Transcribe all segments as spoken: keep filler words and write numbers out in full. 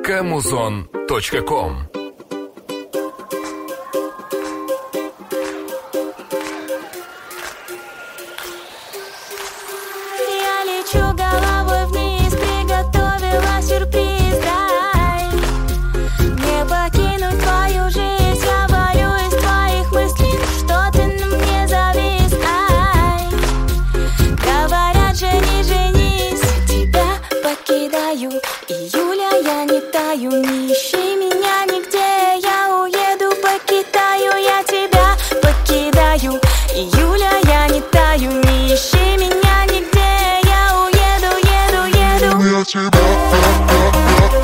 кэмузон точка ком. Я лечу головой вниз, приготовила сюрприз, дай мне покинуть твою жизнь. Я валю из твоих мыслей, что ты на мне завис, ай. Говорят, жени, женись, тебя покидаю. Июля, я не таю, не ищи меня нигде. Я уеду по Китаю, я тебя покидаю. Июля, я не таю, не ищи меня нигде. Я уеду, еду, еду. Я тебя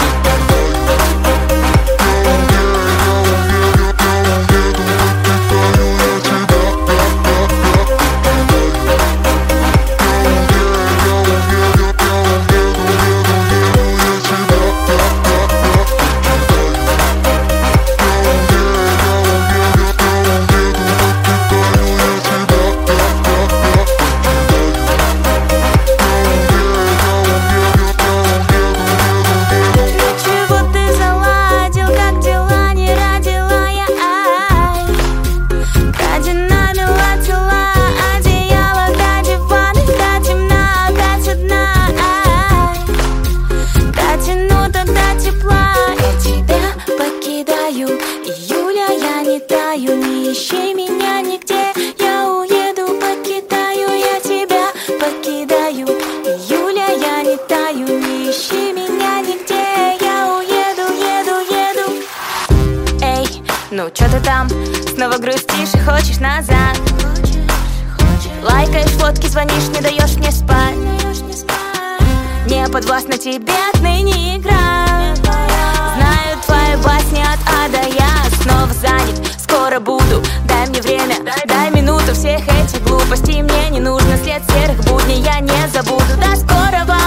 Июля, я не таю, не ищи меня нигде. Я уеду по Китаю, я тебя покидаю. Июля, я не таю, не ищи меня нигде. Я уеду, еду, еду. Эй, ну чё ты там? Снова грустишь и хочешь назад? Лайкаешь фотки, звонишь, не даешь мне спать. Не подвластна тебе отныне игра. Знаю твои басни от А до Я. Снова занят, скоро буду. Дай мне время, дай минуту всех этих глупостей. Мне не нужно след серых будней, я не забуду. До скорого.